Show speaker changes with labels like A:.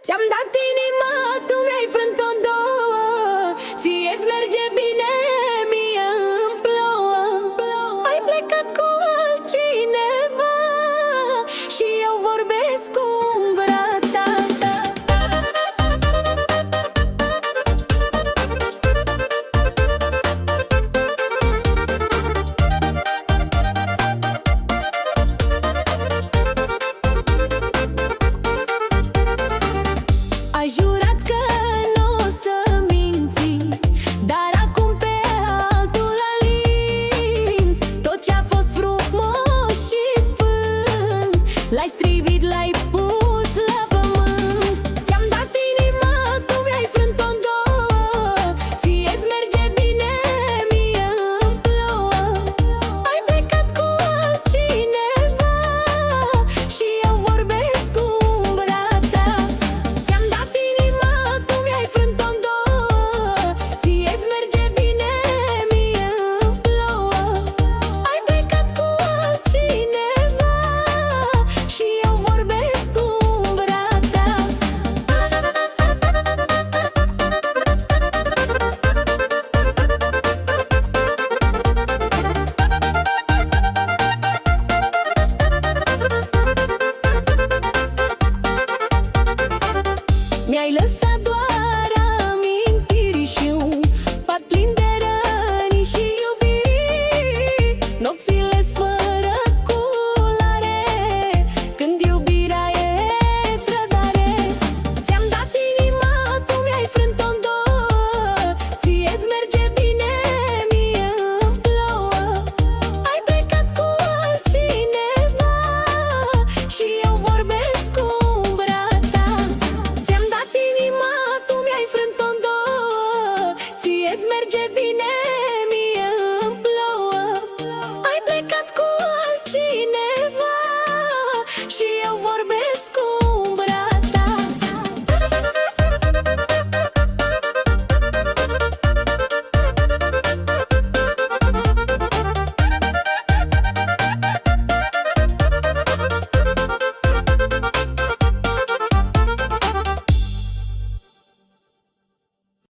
A: Ți-am dat inima, tu mi-ai frânt-o în două. Ție-ți merge bine, mie îmi plouă. Ai plecat cu altcineva și eu vorbesc cu umbra ta. Ai jurat că n-o să minți, dar acum pe altul alinți. Tot ce-a fost frumos și sfânt l-ai strivit, l-ai pus la pământ. Ți-am dat inima, tu mi-ai frânt-o în două. Ție-ți merge bine, mie îmi plouă. Ai plecat cu altcineva și eu vorbesc cu umbra ta. Ți-am dat inima, tu mi-ai frânt-o în două. Ție-ți merge bine, mie îmi plouă. Ai plecat cu altcineva și eu vorbesc cu umbra ta. Mi-ai lăsat